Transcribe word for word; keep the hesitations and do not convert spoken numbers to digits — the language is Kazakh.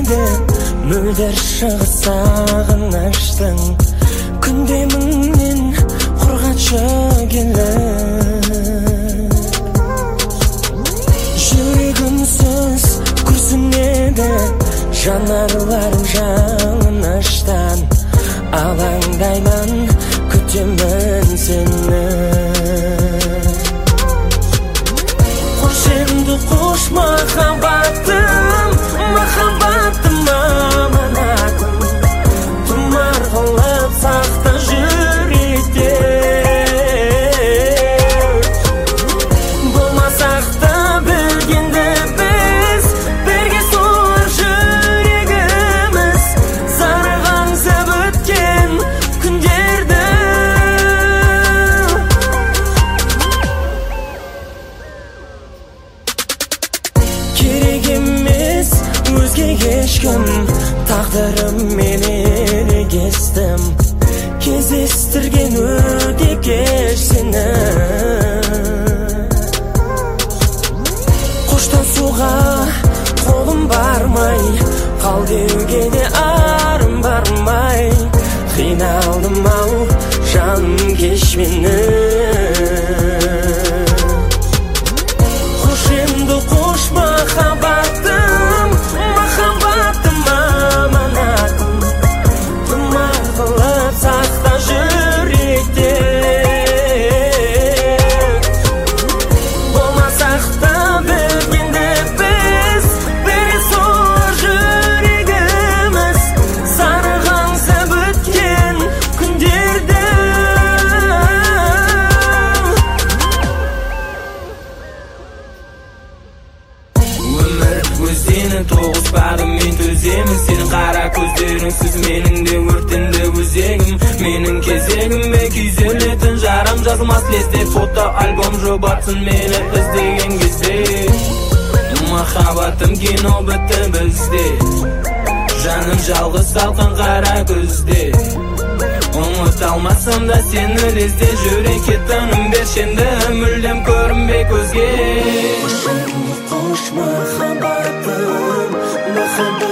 еді мөлдір шығыс сағыныштың күнде мыңмен құрғатшы келіп жүрегімсіз күрсінеді жанарларым жалыныштан алаңдаймын күтемін сені қош енді қош махаббатым махаббатым аманатым тұмар қылып сақта жүректе болмасақ та білгенді біз бірге солар жүрегіміз зарығансып өткен күндерді керек емес өзге ешкім тағдырым мен ерегестім кездестірген өте кеш сені қоштасуға қолым бармай қал деуге де арым бармай қиналдым ау жаным кеш мені қош енді қош махаббатым махаббатым аманатым тұмар қылып сақта жүректе болмасақ та білгенді біз бірге солар жүрегіміз зарығансып өткен күндерді өмір өздені тоғыспады мен төземін сенің қара көздеріңсіз менің де өртенді өзегім менің кезегіме күйзелетін жарам жазылмас лезде фото альбом жұбатсын мені іздеген кезде махаббатым кино бітті бізде жаным жалғыз салқын қара күзде ұмыта алмасам да сені лезде жүрекке тыным берші енді мүлдем көрінбей көзге қош махаббатым махаббатым